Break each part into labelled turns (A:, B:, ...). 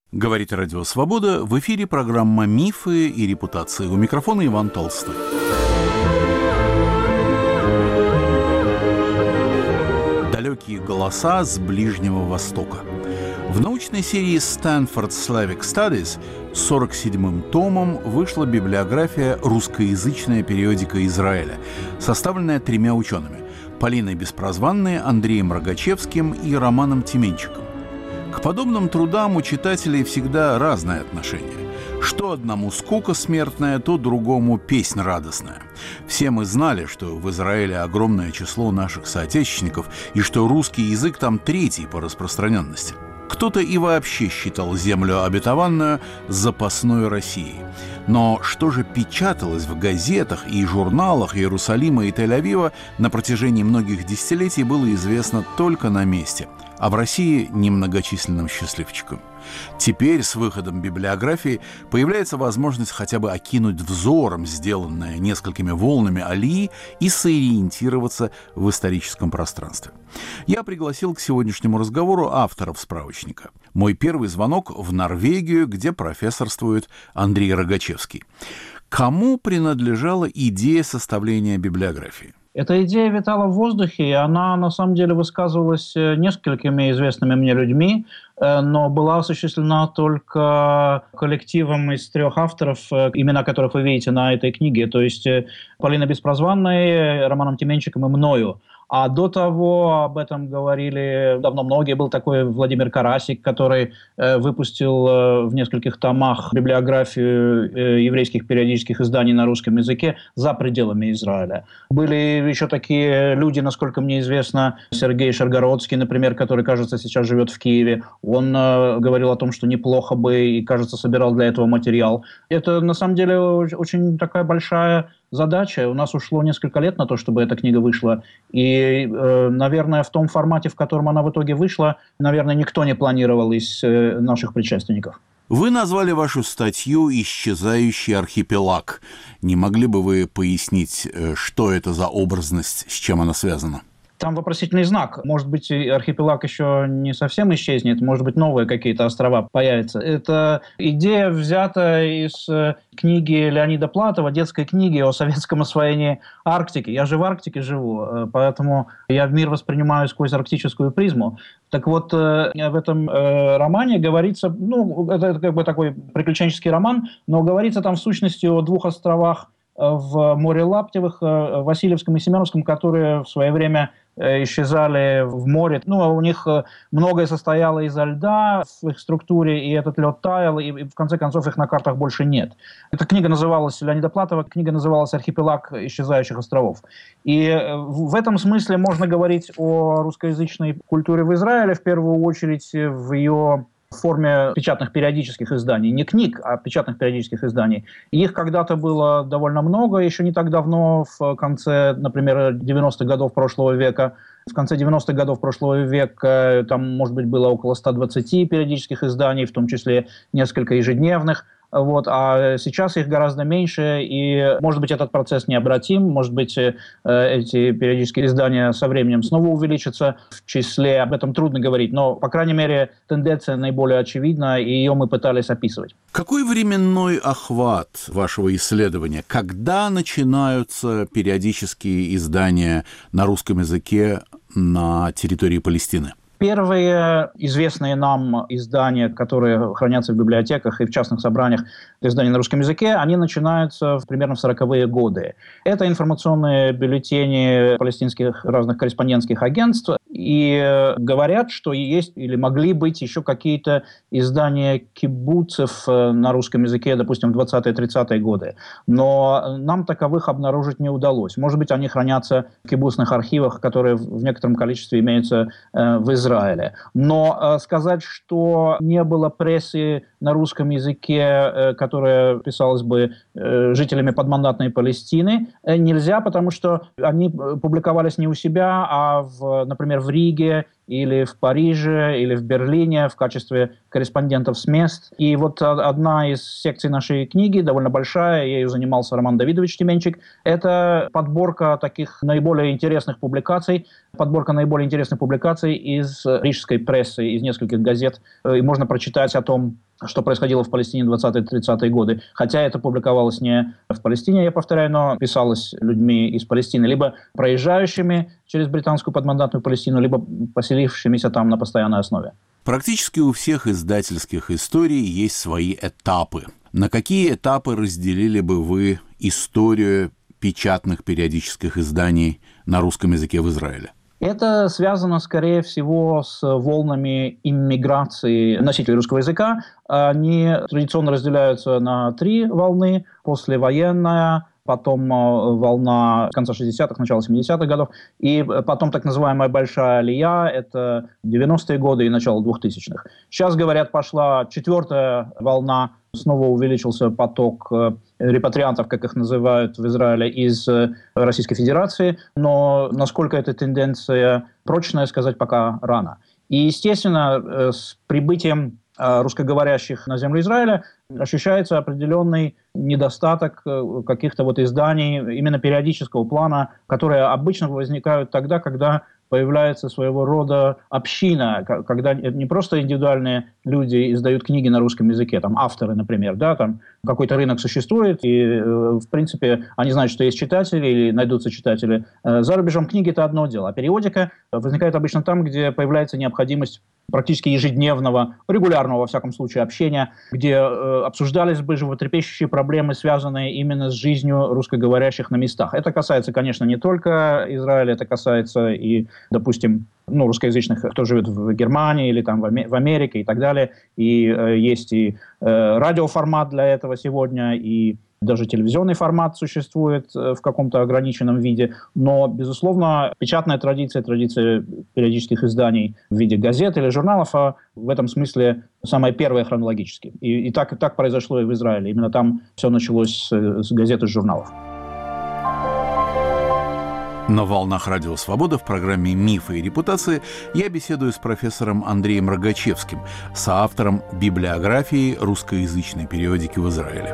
A: Говорит Радио Свобода. В эфире программа «Мифы и репутации». У микрофона Иван Толстой. Далекие голоса с Ближнего Востока. В научной серии Stanford Slavic Studies 47-м томом вышла библиография «Русскоязычная периодика Израиля», составленная 3 учеными – Полиной Беспрозванной, Андреем Рогачевским и Романом Тименчиком. К подобным трудам у читателей всегда разное отношение. Что одному скука смертная, то другому песнь радостная. Все мы знали, что в Израиле огромное число наших соотечественников и что русский язык там 3-й по распространенности. Кто-то и вообще считал землю обетованную запасной Россией. Но что же печаталось в газетах и журналах Иерусалима и Тель-Авива на протяжении многих десятилетий, было известно только на месте, а в России немногочисленным счастливчикам. Теперь с выходом библиографии появляется возможность хотя бы окинуть взором сделанное несколькими волнами алии и сориентироваться в историческом пространстве. Я пригласил к сегодняшнему разговору авторов справочника. Мой первый звонок в Норвегию, где профессорствует Андрей Рогачевский. Кому принадлежала идея составления библиографии?
B: Эта идея витала в воздухе, и она на самом деле высказывалась несколькими известными мне людьми, но была осуществлена только коллективом из 3 авторов, имена которых вы видите на этой книге, то есть Полиной Беспрозванной, Романом Тименчиком и мною. А до того об этом говорили давно многие. Был такой Владимир Карасик, который выпустил в нескольких томах библиографию еврейских периодических изданий на русском языке за пределами Израиля. Были еще такие люди, насколько мне известно, Сергей Шаргородский, например, который, кажется, сейчас живет в Киеве. Он говорил о том, что неплохо бы, и, кажется, собирал для этого материал. Это, на самом деле, очень такая большая задача. У нас ушло несколько лет на то, чтобы эта книга вышла. И, наверное, в том формате, в котором она в итоге вышла, наверное, никто не планировал из наших предшественников.
A: Вы назвали вашу статью «Исчезающий архипелаг». Не могли бы вы пояснить, что это за образность, с чем она связана?
B: Там вопросительный знак. Может быть, архипелаг еще не совсем исчезнет, может быть, новые какие-то острова появятся. Эта идея взята из книги Леонида Платова, детской книги о советском освоении Арктики. Я же в Арктике живу, поэтому я мир воспринимаю сквозь арктическую призму. Так вот, в этом романе говорится, это как бы такой приключенческий роман, но говорится там в сущности о 2 островах в море Лаптевых, Васильевском и Семеновском, которые в свое время исчезали в море. У них многое состояло изо льда в их структуре, и этот лед таял, и в конце концов их на картах больше нет. Эта книга называлась, Леонида Платова, книга называлась «Архипелаг исчезающих островов». И в этом смысле можно говорить о русскоязычной культуре в Израиле, в первую очередь в ее форме печатных периодических изданий. Не книг, а печатных периодических изданий. Их когда-то было довольно много, еще не так давно, в конце, например, 90-х годов прошлого века. В конце 90-х годов прошлого века там, может быть, было около 120 периодических изданий, в том числе несколько ежедневных. А сейчас их гораздо меньше, и, может быть, этот процесс необратим, может быть, эти периодические издания со временем снова увеличатся в числе, об этом трудно говорить, но, по крайней мере, тенденция наиболее очевидна, и ее мы пытались описывать.
A: Какой временной охват вашего исследования? Когда начинаются периодические издания на русском языке на территории Палестины?
B: Первые известные нам издания, которые хранятся в библиотеках и в частных собраниях, издания на русском языке, они начинаются примерно в 40-е годы. Это информационные бюллетени палестинских разных корреспондентских агентств, и говорят, что есть или могли быть еще какие-то издания кибуцев на русском языке, допустим, в 20-30-е годы. Но нам таковых обнаружить не удалось. Может быть, они хранятся в кибуцных архивах, которые в некотором количестве имеются в Израиле. Но сказать, что не было прессы на русском языке, которая писалась бы жителями подмандатной Палестины, нельзя, потому что они публиковались не у себя, а, например, в Риге или в Париже, или в Берлине в качестве корреспондентов с мест. И вот одна из секций нашей книги, довольно большая, ею занимался Роман Давидович Тименчик, это подборка таких наиболее интересных публикаций, из рижской прессы, из нескольких газет. И можно прочитать о том, что происходило в Палестине в 20-30-е годы. Хотя это публиковалось не в Палестине, я повторяю, но писалось людьми из Палестины, либо проезжающими через британскую подмандатную Палестину, либо поселившимися там на постоянной основе.
A: Практически у всех издательских историй есть свои этапы. На какие этапы разделили бы вы историю печатных периодических изданий на русском языке в Израиле?
B: Это связано, скорее всего, с волнами иммиграции носителей русского языка. Они традиционно разделяются на 3 волны: послевоенная, потом волна конца 60-х, начала 70-х годов, и потом так называемая большая алия, это 90-е годы и начало 2000-х. Сейчас, говорят, пошла 4-я волна, снова увеличился поток репатриантов, как их называют в Израиле, из Российской Федерации, но насколько эта тенденция прочная, сказать пока рано. И, естественно, с прибытием русскоговорящих на землю Израиля ощущается определенный недостаток каких-то вот изданий именно периодического плана, которые обычно возникают тогда, когда появляется своего рода община, когда не просто индивидуальные люди издают книги на русском языке, там авторы, например, да, там какой-то рынок существует, и, в принципе, они знают, что есть читатели, или найдутся читатели. За рубежом книги – это одно дело, а периодика возникает обычно там, где появляется необходимость практически ежедневного, регулярного, во всяком случае, общения, где обсуждались бы животрепещущие проблемы, связанные именно с жизнью русскоговорящих на местах. Это касается, конечно, не только Израиля, это касается и, допустим, русскоязычных, кто живет в Германии или там в Америке и так далее. И есть и радиоформат для этого сегодня, и даже телевизионный формат существует в каком-то ограниченном виде. Но, безусловно, печатная традиция периодических изданий в виде газет или журналов, в этом смысле самая первая хронологически. И так произошло и в Израиле. Именно там все началось с газет и журналов.
A: На «Волнах Радио Свобода» в программе «Мифы и репутации» я беседую с профессором Андреем Рогачевским, соавтором библиографии русскоязычной периодики в Израиле.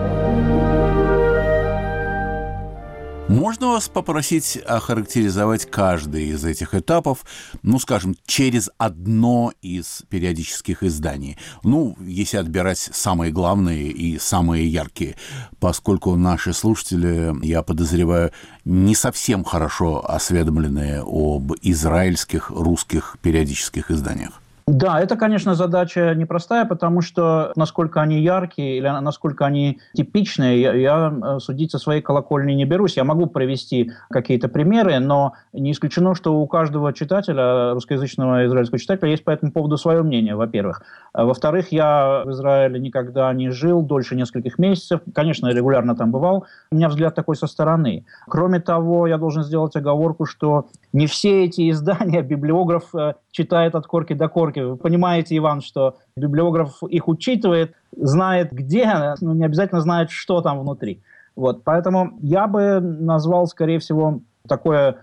A: Можно вас попросить охарактеризовать каждый из этих этапов, скажем, через одно из периодических изданий? Если отбирать самые главные и самые яркие, поскольку наши слушатели, я подозреваю, не совсем хорошо осведомлены об израильских русских периодических изданиях.
B: Да, это, конечно, задача непростая, потому что насколько они яркие или насколько они типичные, я судить со своей колокольни не берусь. Я могу привести какие-то примеры, но не исключено, что у каждого читателя, русскоязычного израильского читателя, есть по этому поводу свое мнение, во-первых. Во-вторых, я в Израиле никогда не жил дольше нескольких месяцев. Конечно, я регулярно там бывал. У меня взгляд такой со стороны. Кроме того, я должен сделать оговорку, что не все эти издания библиограф читает от корки до корки. Вы понимаете, Иван, что библиограф их учитывает, знает где, но не обязательно знает, что там внутри. Поэтому я бы назвал, скорее всего, такое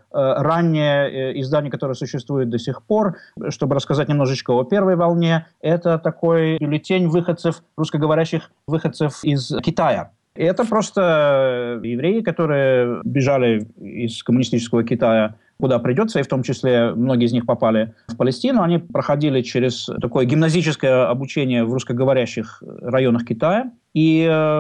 B: раннее издание, которое существует до сих пор, чтобы рассказать немножечко о первой волне. Это такой бюллетень русскоговорящих выходцев из Китая. И это просто евреи, которые бежали из коммунистического Китая, куда придется, и в том числе многие из них попали в Палестину. Они проходили через такое гимназическое обучение в русскоговорящих районах Китая. И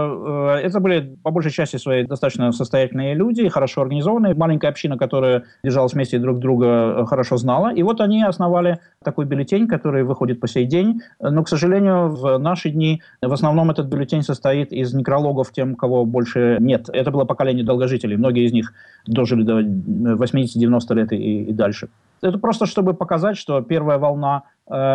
B: это были, по большей части своей, достаточно состоятельные люди, хорошо организованные. Маленькая община, которая держалась вместе и друг друга хорошо знала. И вот они основали такой бюллетень, который выходит по сей день. Но, к сожалению, в наши дни в основном этот бюллетень состоит из некрологов тем, кого больше нет. Это было поколение долгожителей. Многие из них дожили до 80-90 лет и дальше. Это просто чтобы показать, что первая волна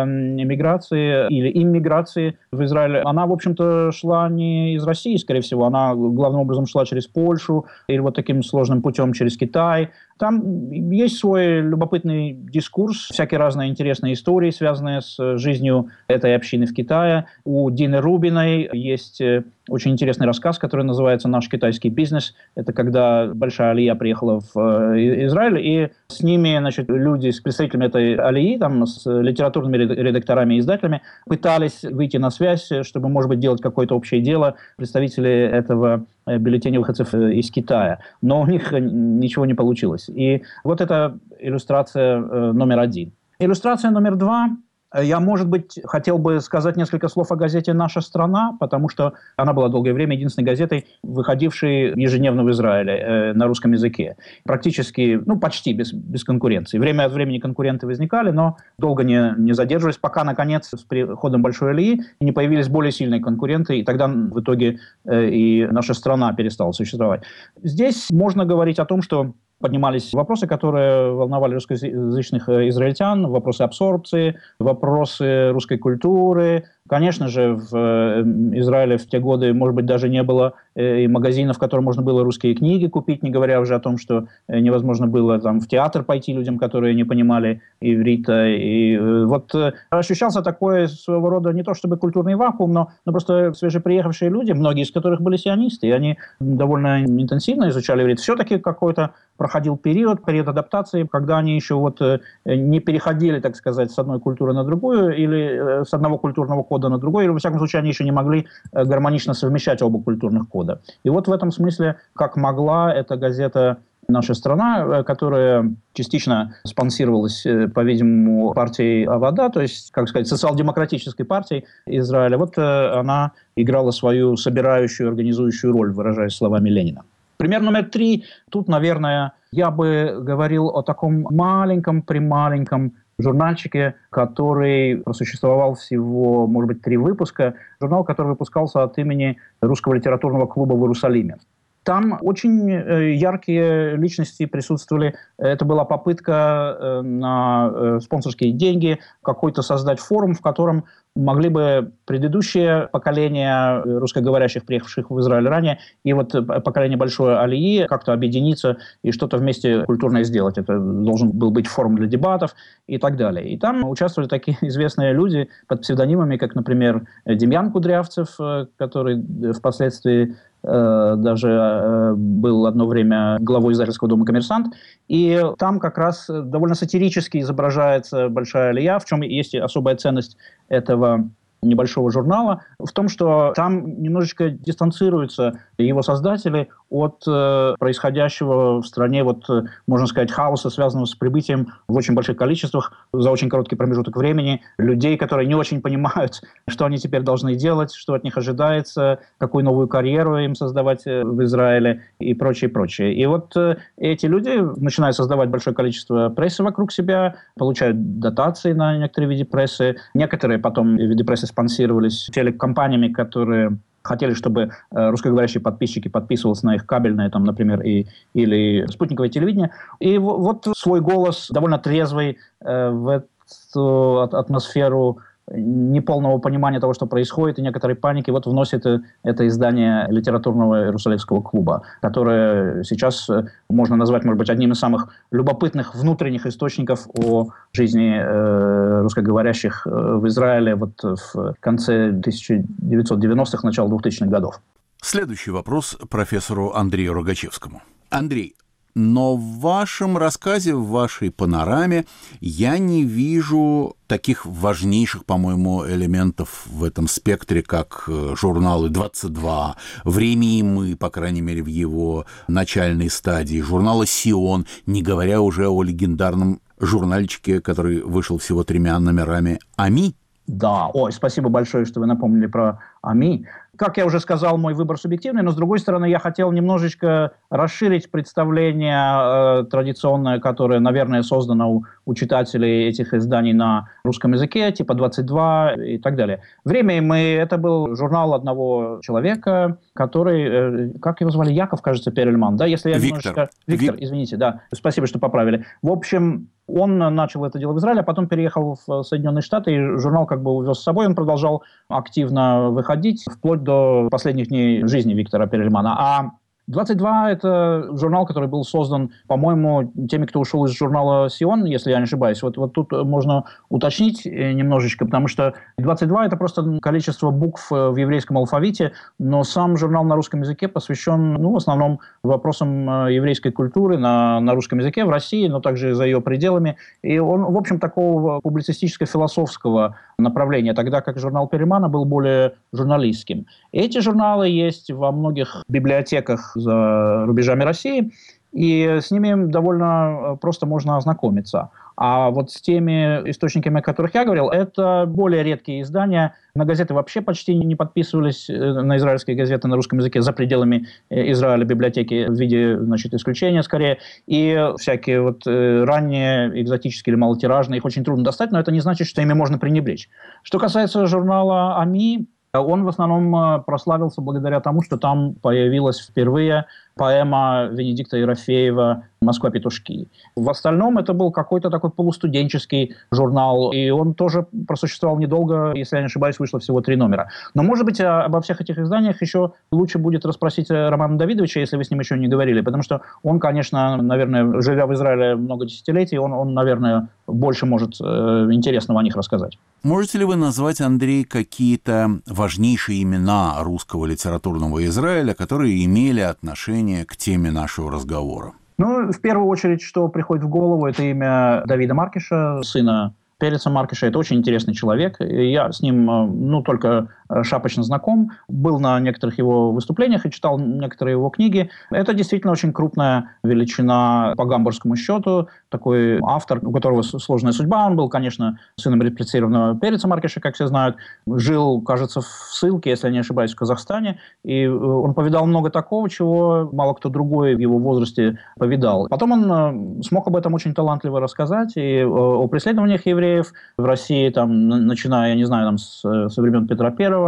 B: эмиграции или иммиграции в Израиль, она, в общем-то, шла не из России, скорее всего, она главным образом шла через Польшу или вот таким сложным путем через Китай. Там есть свой любопытный дискурс, всякие разные интересные истории, связанные с жизнью этой общины в Китае. У Дины Рубиной есть очень интересный рассказ, который называется «Наш китайский бизнес». Это когда большая алия приехала в Израиль, и с ними, люди, с представителями этой алии, там, с литературными редакторами и издателями, пытались выйти на связь, чтобы, может быть, делать какое-то общее дело, представители этого бюллетеня выходцев из Китая. Но у них ничего не получилось. И вот это иллюстрация номер 1. Иллюстрация номер 2 Я, может быть, хотел бы сказать несколько слов о газете «Наша страна», потому что она была долгое время единственной газетой, выходившей ежедневно в Израиле на русском языке. Практически, почти без конкуренции. Время от времени конкуренты возникали, но долго не задерживались, пока, наконец, с приходом Большой Алии не появились более сильные конкуренты, и тогда в итоге и «Наша страна» перестала существовать. Здесь можно говорить о том, что поднимались вопросы, которые волновали русскоязычных израильтян, вопросы абсорбции, вопросы русской культуры. Конечно же, в Израиле в те годы, может быть, даже не было и магазинов, в которых можно было русские книги купить, не говоря уже о том, что невозможно было в театр пойти людям, которые не понимали иврита. И вот ощущался такой своего рода не то чтобы культурный вакуум, но просто свежеприехавшие люди, многие из которых были сионисты, и они довольно интенсивно изучали иврит. Все-таки какой-то проходил период адаптации, когда они еще не переходили, так сказать, с одной культуры на другую, или с одного культурного кода на другой, или, во всяком случае, они еще не могли гармонично совмещать оба культурных кода. И вот в этом смысле, как могла эта газета «Наша страна», которая частично спонсировалась, по-видимому, партией Авода, то есть, как сказать, социал-демократической партией Израиля, она играла свою собирающую, организующую роль, выражаясь словами Ленина. Пример номер 3. Тут, наверное, я бы говорил о таком маленьком журнальчике, который просуществовал всего, может быть, 3 выпуска. Журнал, который выпускался от имени Русского литературного клуба в Иерусалиме. Там очень яркие личности присутствовали. Это была попытка на спонсорские деньги какой-то создать форум, в котором могли бы предыдущее поколение русскоговорящих, приехавших в Израиль ранее, и поколение Большой Алии как-то объединиться и что-то вместе культурное сделать. Это должен был быть форум для дебатов и так далее. И там участвовали такие известные люди под псевдонимами, как, например, Демьян Кудрявцев, который впоследствии даже был одно время главой издательского дома «Коммерсант». И там как раз довольно сатирически изображается Большая Алия, в чем есть особая ценность этого небольшого журнала, в том, что там немножечко дистанцируются его создатели от происходящего в стране, можно сказать, хаоса, связанного с прибытием в очень больших количествах за очень короткий промежуток времени людей, которые не очень понимают, что они теперь должны делать, что от них ожидается, какую новую карьеру им создавать в Израиле и прочее, прочее. И эти люди начинают создавать большое количество прессы вокруг себя, получают дотации на некоторые виды прессы. Некоторые потом виды прессы спонсировались телекомпаниями, которые хотели, чтобы русскоговорящие подписчики подписывались на их кабельное, например, или спутниковое телевидение. И свой голос, довольно трезвый, в эту атмосферу неполного понимания того, что происходит, и некоторой паники, вносит это издание литературного Иерусалимского клуба, которое сейчас можно назвать, может быть, одним из самых любопытных внутренних источников о жизни русскоговорящих в Израиле в конце 1990-х, начало 2000-х годов.
A: Следующий вопрос профессору Андрею Рогачевскому. Андрей, но в вашем рассказе, в вашей панораме я не вижу таких важнейших, по-моему, элементов в этом спектре, как журналы «22», «Время и мы», по крайней мере, в его начальной стадии, журнала «Сион», не говоря уже о легендарном журнальчике, который вышел всего 3 номерами, «Ами».
B: Да, спасибо большое, что вы напомнили про АМИ. Как я уже сказал, мой выбор субъективный, но, с другой стороны, я хотел немножечко расширить представление традиционное, которое, наверное, создано у читателей этих изданий на русском языке, типа 22 и так далее. «Время и мы» — это был журнал одного человека, который, как его звали, Яков, кажется, Перельман, да? Если я
A: Виктор,
B: извините, да, спасибо, что поправили. В общем, он начал это дело в Израиле, а потом переехал в Соединенные Штаты, и журнал увез с собой, он продолжал активно выходить, вплоть до последних дней жизни Виктора Перельмана. А 22 – это журнал, который был создан, по-моему, теми, кто ушел из журнала «Сион», если я не ошибаюсь. Тут можно уточнить немножечко, потому что 22 – это просто количество букв в еврейском алфавите, но сам журнал на русском языке посвящен, в основном, вопросам еврейской культуры на русском языке в России, но также за ее пределами. И он, в общем, такого публицистическо-философского направления, тогда как журнал Перельмана был более журналистским. Эти журналы есть во многих библиотеках за рубежами России, и с ними довольно просто можно ознакомиться. А вот с теми источниками, о которых я говорил, это более редкие издания. На газеты вообще почти не подписывались, на израильские газеты на русском языке за пределами Израиля, библиотеки в виде, значит, исключения скорее. И всякие вот ранние, экзотические или малотиражные, их очень трудно достать, но это не значит, что ими можно пренебречь. Что касается журнала «Ами», он в основном прославился благодаря тому, что там появилась впервые поэма Венедикта Ерофеева «Москва-петушки». В остальном это был какой-то такой полустуденческий журнал, и он тоже просуществовал недолго, если я не ошибаюсь, вышло всего 3 номера. Но, может быть, обо всех этих изданиях еще лучше будет расспросить Романа Давидовича, если вы с ним еще не говорили, потому что он, конечно, наверное, живя в Израиле много десятилетий, он наверное, больше может интересного о них рассказать.
A: Можете ли вы назвать, Андрей, какие-то важнейшие имена русского литературного Израиля, которые имели отношение к теме нашего разговора?
B: Ну, в первую очередь, что приходит в голову, это имя Давида Маркиша, сына Переца Маркиша. Это очень интересный человек. Я с ним, только шапочно знаком, был на некоторых его выступлениях и читал некоторые его книги. Это действительно очень крупная величина по гамбургскому счету. Такой автор, у которого сложная судьба. Он был, конечно, сыном репрессированного Переца Маркиша, как все знают. Жил, кажется, в ссылке, если я не ошибаюсь, в Казахстане. И он повидал много такого, чего мало кто другой в его возрасте повидал. Потом он смог об этом очень талантливо рассказать. И о преследованиях евреев в России, начиная, я не знаю, со времен Петра I,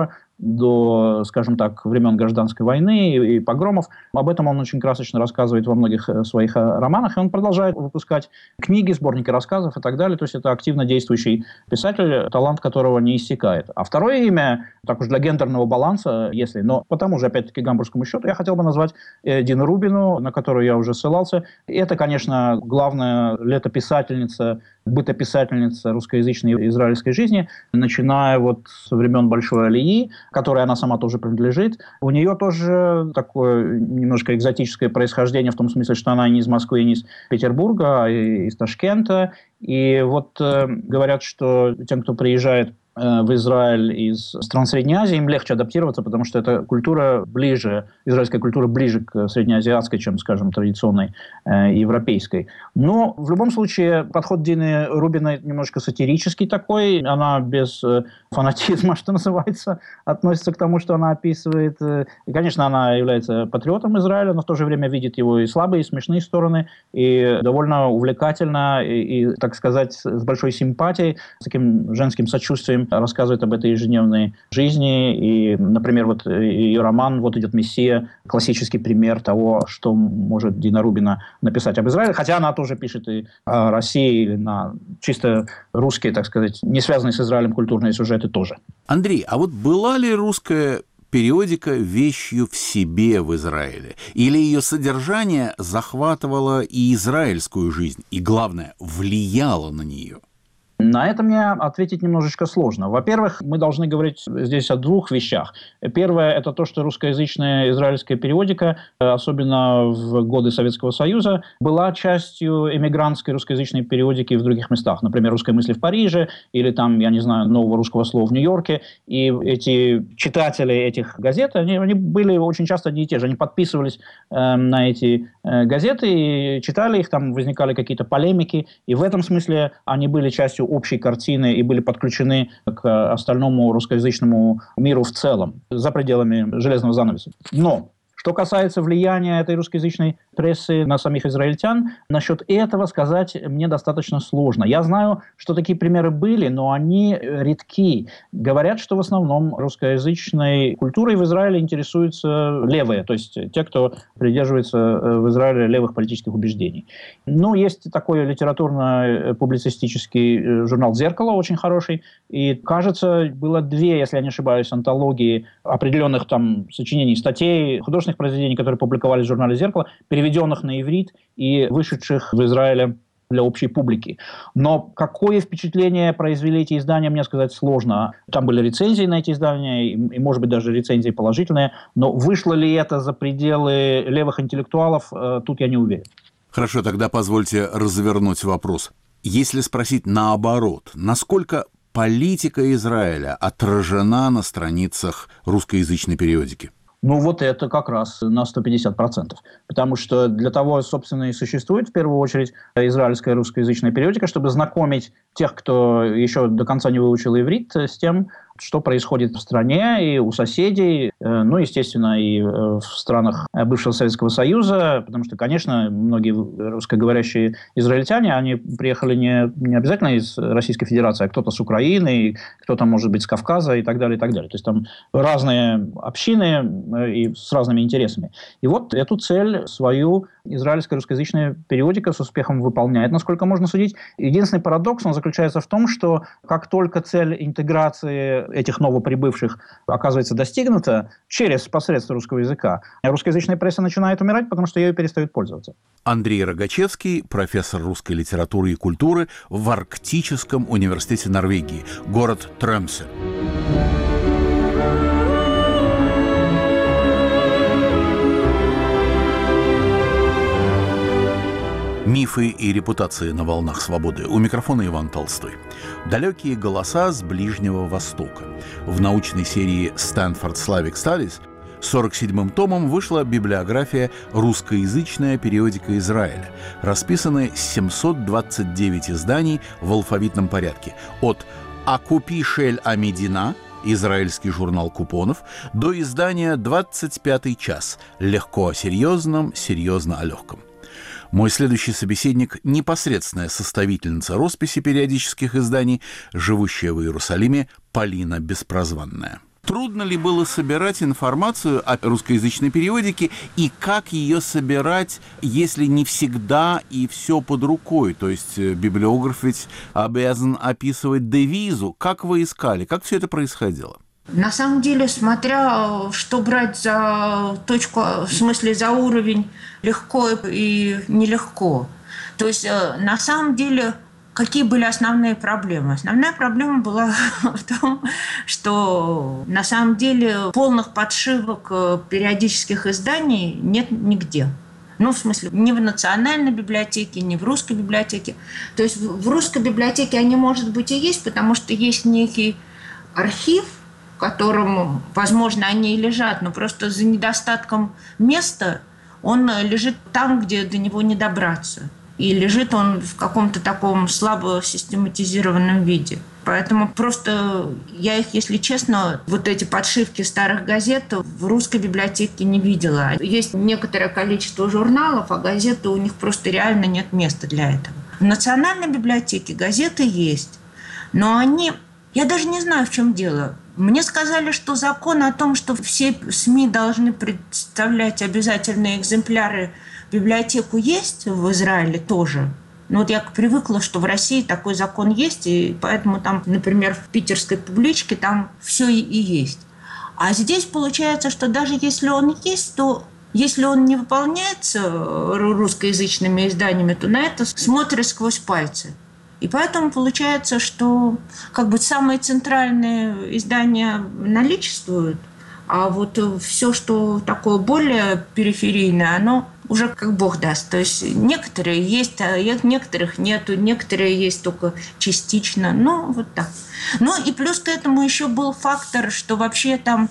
B: до, скажем так, времен гражданской войны и погромов. Об этом он очень красочно рассказывает во многих своих романах, и он продолжает выпускать книги, сборники рассказов и так далее. То есть это активно действующий писатель, талант которого не иссякает. А второе имя, так уж для гендерного баланса, но по тому же, опять-таки, гамбургскому счету, я хотел бы назвать Дину Рубину, на которую я уже ссылался. Это, конечно, главная летописательница, бытописательница русскоязычной израильской жизни, начиная со времен Большой Алии, которой она сама тоже принадлежит. У нее тоже такое немножко экзотическое происхождение, в том смысле, что она не из Москвы, не из Петербурга, а из Ташкента. И говорят, что тем, кто приезжает в Израиль из стран Средней Азии, им легче адаптироваться, потому что эта культура ближе, израильская культура ближе к среднеазиатской, чем, скажем, традиционной европейской. Но в любом случае подход Дины Рубиной немножко сатирический такой. Она без фанатизма, что называется, относится к тому, что она описывает. И, конечно, она является патриотом Израиля, но в то же время видит его и слабые, и смешные стороны, и довольно увлекательно, и так сказать, с большой симпатией, с таким женским сочувствием рассказывает об этой ежедневной жизни. И, например, ее роман «Вот идет Мессия» – классический пример того, что может Дина Рубина написать об Израиле. Хотя она тоже пишет и о России, или на чисто русские, так сказать, не связанные с Израилем культурные сюжеты тоже.
A: Андрей, а была ли русская периодика вещью в себе в Израиле? Или ее содержание захватывало и израильскую жизнь, и, главное, влияло на нее?
B: На это мне ответить немножечко сложно. Во-первых, мы должны говорить здесь о 2 вещах. Первое – это то, что русскоязычная израильская периодика, особенно в годы Советского Союза, была частью эмигрантской русскоязычной периодики в других местах. Например, «Русская мысль» в Париже или «Нового русского слова» в Нью-Йорке. И эти читатели этих газет, они были очень часто одни и те же. Они подписывались на эти газеты и читали их, там возникали какие-то полемики. И в этом смысле они были частью общей картины и были подключены к остальному русскоязычному миру в целом, за пределами железного занавеса. Но что касается влияния этой русскоязычной прессы на самих израильтян, насчет этого сказать мне достаточно сложно. Я знаю, что такие примеры были, но они редки. Говорят, что в основном русскоязычной культурой в Израиле интересуются левые, то есть те, кто придерживается в Израиле левых политических убеждений. Но есть такой литературно-публицистический журнал «Зеркало», очень хороший, и, кажется, было 2, если я не ошибаюсь, антологии определенных сочинений, статей, художественных произведений, которые публиковались в журнале «Зеркало», переведенных на иврит и вышедших в Израиле для общей публики. Но какое впечатление произвели эти издания, мне сказать сложно. Там были рецензии на эти издания, и может быть, даже рецензии положительные. Но вышло ли это за пределы левых интеллектуалов, тут я не уверен.
A: Хорошо, тогда позвольте развернуть вопрос. Если спросить наоборот, насколько политика Израиля отражена на страницах русскоязычной периодики?
B: Ну, вот это как раз на 150%. Потому что для того, собственно, и существует в первую очередь израильская русскоязычная периодика, чтобы знакомить тех, кто еще до конца не выучил иврит, с тем, что происходит в стране и у соседей, ну, естественно, и в странах бывшего Советского Союза, потому что, конечно, многие русскоговорящие израильтяне, они приехали не обязательно из Российской Федерации, а кто-то с Украины, кто-то, может быть, с Кавказа и так далее, и так далее. То есть там разные общины и с разными интересами. И вот эту цель свою израильская русскоязычная периодика с успехом выполняет, насколько можно судить. Единственный парадокс, он заключается в том, что как только цель интеграции этих новоприбывших оказывается достигнута через посредство русского языка, русскоязычная пресса начинает умирать, потому что ею перестают пользоваться.
A: Андрей Рогачевский, профессор русской литературы и культуры в Арктическом университете Норвегии, город Тромсе. Мифы и репутации на волнах свободы. У микрофона Иван Толстой. Далекие голоса с Ближнего Востока. В научной серии Stanford Slavic Studies 47-м томом вышла библиография «Русскоязычная периодика Израиля», расписанная 729 изданий в алфавитном порядке. От «Акупи Шель Амедина», израильский журнал купонов, до издания «25-й час», легко о серьезном, серьезно о легком. Мой следующий собеседник – непосредственная составительница росписи периодических изданий, живущая в Иерусалиме Полина Беспрозванная. Трудно ли было собирать информацию о русскоязычной периодике и как ее собирать, если не всегда и все под рукой? То есть библиограф ведь обязан описывать девизу. Как вы искали? Как все это происходило?
C: На самом деле, смотря что брать за точку, в смысле за уровень легко и нелегко. То есть, на самом деле, какие были основные проблемы? Основная проблема была в том, что на самом деле полных подшивок периодических изданий нет нигде. Ну, в смысле, ни в национальной библиотеке, ни в русской библиотеке. То есть в русской библиотеке они, может быть, и есть, потому что есть некий архив, в котором, возможно, они и лежат, но просто за недостатком места он лежит там, где до него не добраться. И лежит он в каком-то таком слабо систематизированном виде. Поэтому просто я их, если честно, вот эти подшивки старых газет в русской библиотеке не видела. Есть некоторое количество журналов, а газеты у них просто реально нет места для этого. В национальной библиотеке газеты есть, но они... Я даже не знаю, в чем дело. Мне сказали, что закон о том, что все СМИ должны представлять обязательные экземпляры в библиотеку, есть в Израиле тоже. Но вот я привыкла, что в России такой закон есть, и поэтому там, например, в питерской публичке там все и есть. А здесь получается, что даже если он есть, то если он не выполняется русскоязычными изданиями, то на это смотрят сквозь пальцы. И поэтому получается, что как бы самые центральные издания наличествуют, а вот все, что такое более периферийное, оно уже как бог даст. То есть некоторые есть, а некоторых нету, некоторые есть только частично. Ну, вот так. Ну и плюс к этому еще был фактор, что вообще там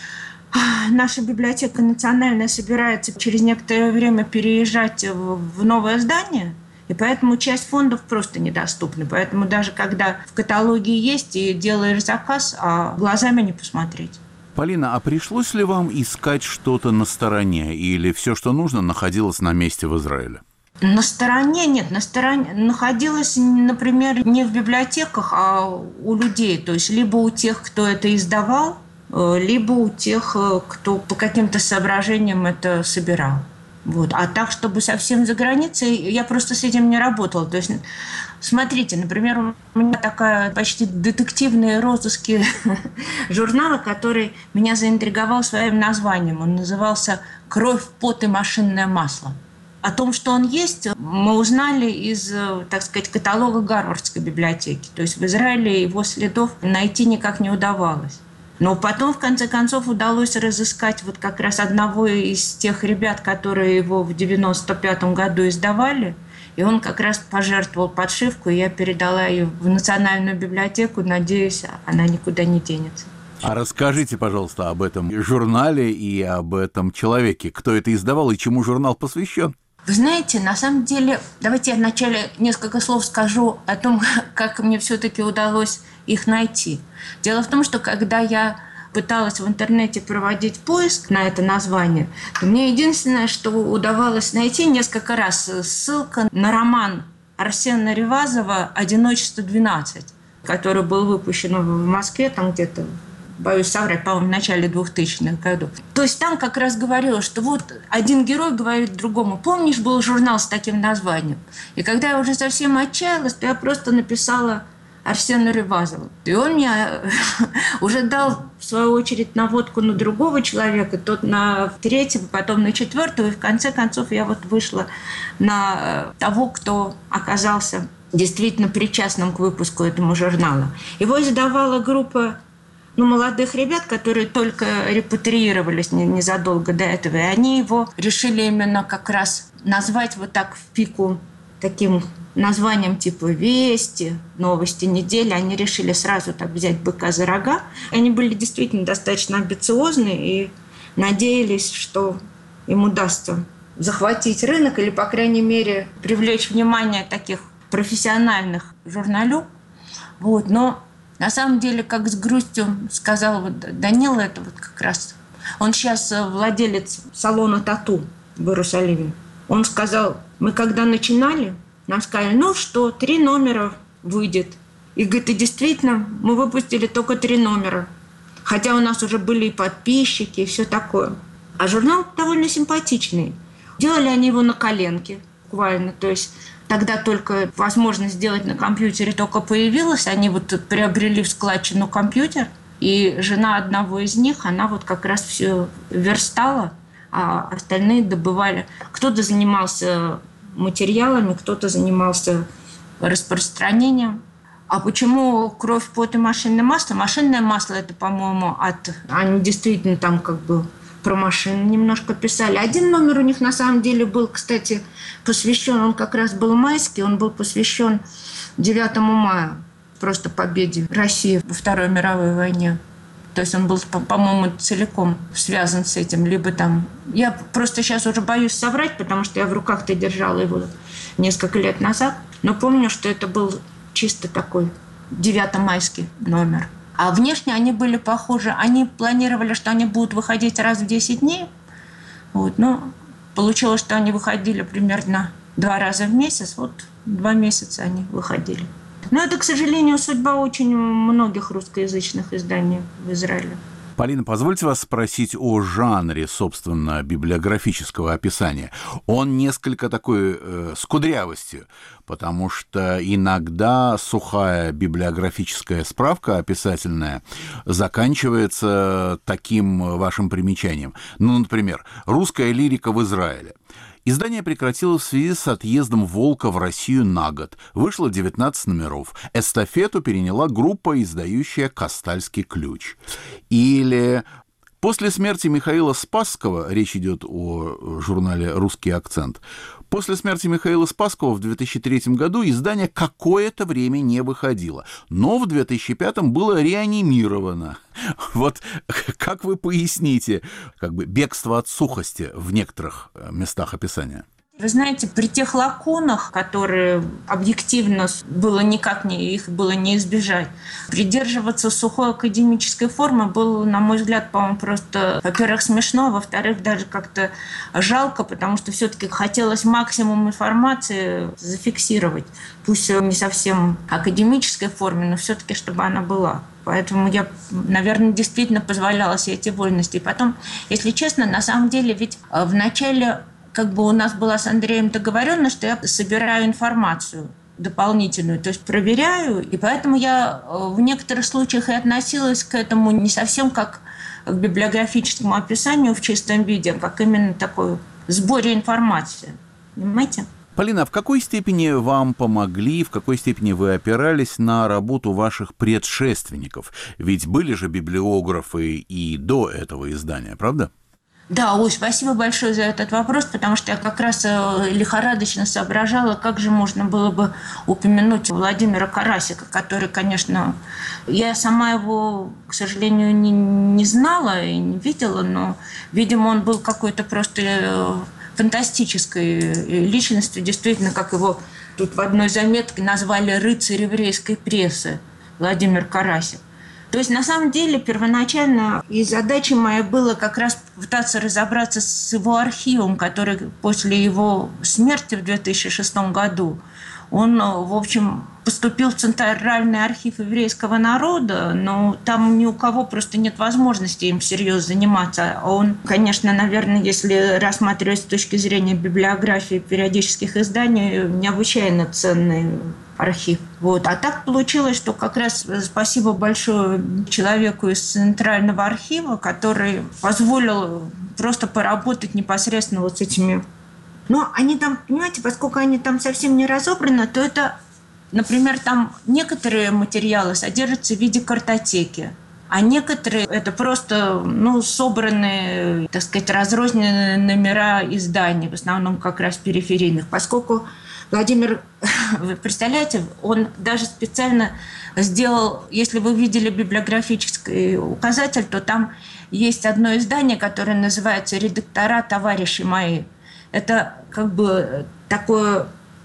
C: наша библиотека национальная собирается через некоторое время переезжать в новое здание. И поэтому часть фондов просто недоступна. Поэтому даже когда в каталоге есть и делаешь заказ, а глазами не посмотреть.
A: Полина, а пришлось ли вам искать что-то на стороне? Или все, что нужно, находилось на месте в Израиле?
C: На стороне нет. На стороне находилось, например, не в библиотеках, а у людей. То есть либо у тех, кто это издавал, либо у тех, кто по каким-то соображениям это собирал. Вот. А так, чтобы совсем за границей, я просто с этим не работала. То есть, смотрите, например, у меня такая почти детективные розыски журнала, который меня заинтриговал своим названием. Он назывался «Кровь, пот и машинное масло». О том, что он есть, мы узнали из, так сказать, каталога Гарвардской библиотеки. То есть в Израиле его следов найти никак не удавалось. Но потом, в конце концов, удалось разыскать вот как раз одного из тех ребят, которые его в 95-м году издавали. И он как раз пожертвовал подшивку, и я передала ее в Национальную библиотеку. Надеюсь, она никуда не денется.
A: А расскажите, пожалуйста, об этом журнале и об этом человеке. Кто это издавал и чему журнал посвящен?
C: Вы знаете, на самом деле, давайте я вначале несколько слов скажу о том, как мне все-таки удалось их найти. Дело в том, что когда я пыталась в интернете проводить поиск на это название, то мне единственное, что удавалось найти несколько раз, ссылка на роман Арсена Ревазова «Одиночество 12», который был выпущен в Москве там где-то, боюсь соврать, по-моему, в начале 2000-х годов. То есть там как раз говорилось, что вот один герой говорит другому: помнишь, был журнал с таким названием? И когда я уже совсем отчаялась, то я просто написала Арсену Ревазову. И он мне уже дал, в свою очередь, наводку на другого человека, тот на третьего, потом на четвертого, и в конце концов я вот вышла на того, кто оказался действительно причастным к выпуску этому журнала. Его издавала группа молодых ребят, которые только репатриировались незадолго до этого, и они его решили именно как раз назвать вот так в пику таким названием типа «Вести», «Новости недели». Они решили сразу так взять быка за рога. Они были действительно достаточно амбициозны и надеялись, что им удастся захватить рынок или, по крайней мере, привлечь внимание таких профессиональных журналюг. Вот. Но на самом деле, как с грустью сказал вот Данила, это вот как раз... Он сейчас владелец салона «Тату» в Иерусалиме. Он сказал: мы когда начинали, нам сказали, ну что, 3 номера выйдет. И говорит, и действительно, мы выпустили только 3 номера. Хотя у нас уже были и подписчики, и все такое. А журнал довольно симпатичный. Делали они его на коленке, буквально. То есть тогда только возможность сделать на компьютере только появилась. Они вот тут приобрели в складчину компьютер. И жена одного из них, она вот как раз все верстала, а остальные добывали. Кто-то занимался материалами, кто-то занимался распространением. А почему кровь, пот и машинное масло? Машинное масло – это, по-моему, Они действительно там как бы про машины немножко писали. Один номер у них на самом деле был, кстати, посвящен, он как раз был майский, он был посвящен 9 мая, просто победе России во Второй мировой войне. То есть он был, по-моему, целиком связан с этим. Либо там... Я просто сейчас уже боюсь соврать, потому что я в руках-то держала его несколько лет назад. Но помню, что это был чисто такой 9-майский номер. А внешне они были похожи. Они планировали, что они будут выходить раз в 10 дней. Вот. Но получилось, что они выходили примерно 2 раза в месяц. Вот 2 месяца они выходили. Но это, к сожалению, судьба очень многих русскоязычных изданий в Израиле.
A: Полина, позвольте вас спросить о жанре, собственно, библиографического описания. Он несколько такой с кудрявостью, потому что иногда сухая библиографическая справка описательная заканчивается таким вашим примечанием. Ну, например, «Русская лирика в Израиле». Издание прекратило в связи с отъездом Волка в Россию на год. Вышло 19 номеров. Эстафету переняла группа, издающая «Кастальский ключ». Или после смерти Михаила Спасского, речь идет о журнале «Русский акцент», после смерти Михаила Спасского в 2003 году издание какое-то время не выходило, но в 2005 было реанимировано. Вот как вы поясните бегство от сухости в некоторых местах описания?
C: Вы знаете, при тех лакунах, которые объективно их было не избежать, придерживаться сухой академической формы было, на мой взгляд, по-моему, просто, во-первых, смешно, а во-вторых, даже как-то жалко, потому что все-таки хотелось максимум информации зафиксировать. Пусть не совсем академической форме, но все-таки, чтобы она была. Поэтому я, наверное, действительно позволяла себе эти вольности. И потом, если честно, на самом деле, ведь в начале у нас была с Андреем договоренность, что я собираю информацию дополнительную, то есть проверяю, и поэтому я в некоторых случаях и относилась к этому не совсем как к библиографическому описанию в чистом виде, а как именно такой сборе информации. Понимаете?
A: Полина, а в какой степени вам помогли, в какой степени вы опирались на работу ваших предшественников? Ведь были же библиографы и до этого издания, правда?
C: Да, ой, спасибо большое за этот вопрос, потому что я как раз лихорадочно соображала, как же можно было бы упомянуть Владимира Карасика, который, конечно, я сама его, к сожалению, не знала и не видела, но, видимо, он был какой-то просто фантастической личностью, действительно, как его тут в одной заметке назвали «рыцарь еврейской прессы» Владимир Карасик. То есть, на самом деле, первоначально и задачей моей было как раз пытаться разобраться с его архивом, который после его смерти в 2006 году, он, в общем, поступил в Центральный архив еврейского народа, но там ни у кого просто нет возможности им всерьез заниматься. Он, конечно, наверное, если рассматривать с точки зрения библиографии периодических изданий, необычайно ценный архив. Вот. А так получилось, что как раз спасибо большое человеку из Центрального архива, который позволил просто поработать непосредственно вот с этими. Но они там, понимаете, поскольку они там совсем не разобраны, то это, например, там некоторые материалы содержатся в виде картотеки, а некоторые это просто собранные, так сказать, разрозненные номера изданий, в основном как раз периферийных, поскольку Владимир, вы представляете, он даже специально сделал, если вы видели библиографический указатель, то там есть одно издание, которое называется «Редактора, товарищи мои». Это как бы такой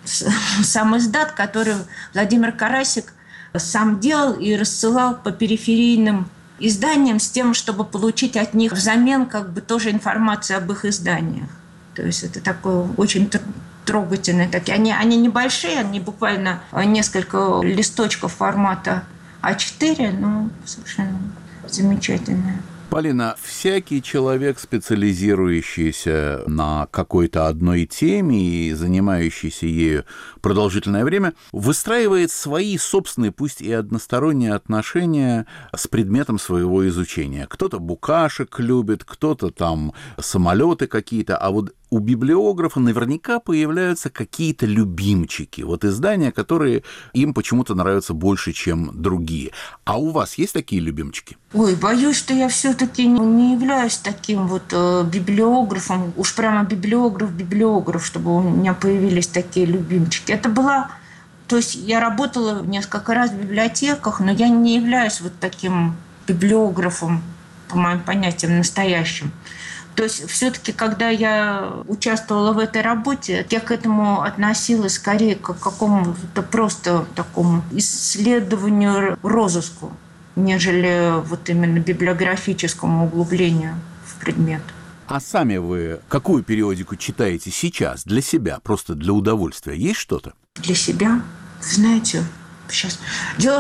C: сам издат, который Владимир Карасик сам делал и рассылал по периферийным изданиям с тем, чтобы получить от них взамен как бы тоже информацию об их изданиях. То есть это такое очень трогательные такие. Они небольшие, они буквально несколько листочков формата А4, но совершенно замечательные.
A: Полина, всякий человек, специализирующийся на какой-то одной теме и занимающийся ею продолжительное время, выстраивает свои собственные, пусть и односторонние отношения с предметом своего изучения. Кто-то букашек любит, кто-то там самолеты какие-то, а вот у библиографа наверняка появляются какие-то любимчики, вот издания, которые им почему-то нравятся больше, чем другие. А у вас есть такие любимчики?
C: Ой, боюсь, что я все-таки не являюсь таким вот библиографом, уж прямо библиограф, чтобы у меня появились такие любимчики. Это была... То есть я работала несколько раз в библиотеках, но я не являюсь вот таким библиографом, по моим понятиям, настоящим. То есть все-таки, когда я участвовала в этой работе, я к этому относилась скорее как к какому-то просто такому исследованию, розыску, нежели вот именно библиографическому углублению в предмет.
A: А сами вы какую периодику читаете сейчас для себя, просто для удовольствия? Есть что-то?
C: Для себя? Знаете, сейчас. Дело...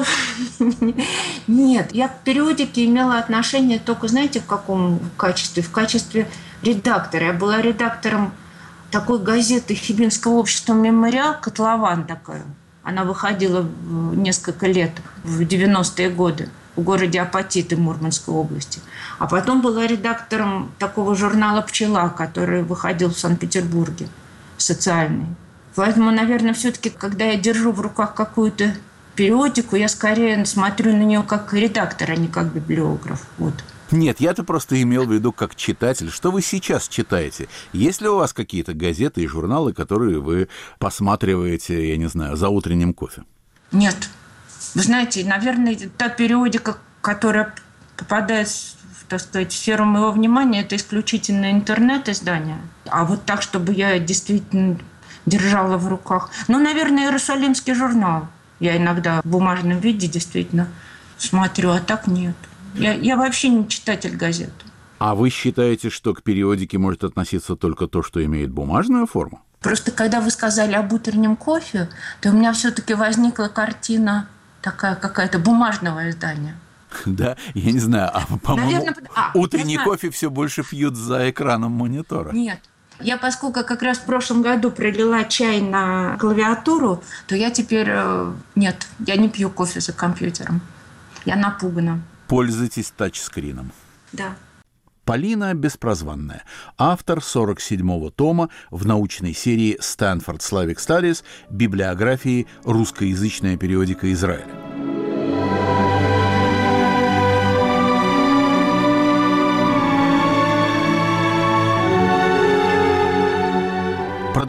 C: Нет, я к периодике имела отношение только, знаете, в каком качестве? В качестве редактора. Я была редактором такой газеты Хибинского общества «Мемориал», «Котлован» такая. Она выходила несколько лет, в 90-е годы, в городе Апатиты Мурманской области. А потом была редактором такого журнала «Пчела», который выходил в Санкт-Петербурге, социальный. Поэтому, наверное, все-таки, когда я держу в руках какую-то периодику, я скорее смотрю на нее как редактор, а не как библиограф. Вот.
A: Нет, я-то просто имел в виду как читатель. Что вы сейчас читаете? Есть ли у вас какие-то газеты и журналы, которые вы посматриваете, я не знаю, за утренним кофе?
C: Нет. Вы знаете, наверное, та периодика, которая попадает, так сказать, в сферу моего внимания, это исключительно интернет-издания. А вот так, чтобы я действительно держала в руках. Наверное, Иерусалимский журнал. Я иногда в бумажном виде действительно смотрю, а так нет. Я вообще не читатель газет.
A: А вы считаете, что к периодике может относиться только то, что имеет бумажную форму?
C: Просто когда вы сказали об утреннем кофе, то у меня все-таки возникла картина такая какая-то бумажного издания.
A: Да, я не знаю, по-моему, утренний кофе все больше пьют за экраном монитора.
C: Нет. Я, поскольку как раз в прошлом году пролила чай на клавиатуру, то я теперь... Нет, я не пью кофе за компьютером. Я напугана.
A: Пользуйтесь тачскрином.
C: Да.
A: Полина Беспрозванная, автор 47-го тома в научной серии Stanford Slavic Studies библиографии «Русскоязычная периодика Израиля».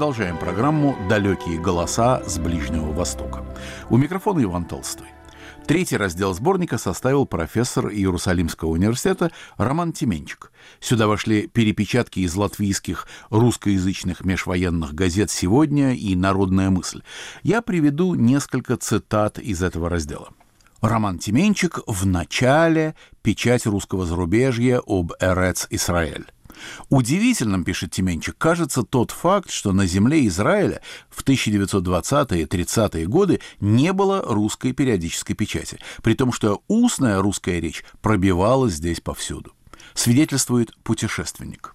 A: продолжаем программу «Далекие голоса с Ближнего Востока». У микрофона Иван Толстой. Третий раздел сборника составил профессор Иерусалимского университета Роман Тименчик. Сюда вошли перепечатки из латвийских русскоязычных межвоенных газет «Сегодня» и «Народная мысль». Я приведу несколько цитат из этого раздела. Роман Тименчик в начале «Печать русского зарубежья об Эрец Исраэль». Удивительным, пишет Тименчик, кажется тот факт, что на земле Израиля в 1920-е и 30-е годы не было русской периодической печати, при том, что устная русская речь пробивалась здесь повсюду. Свидетельствует путешественник.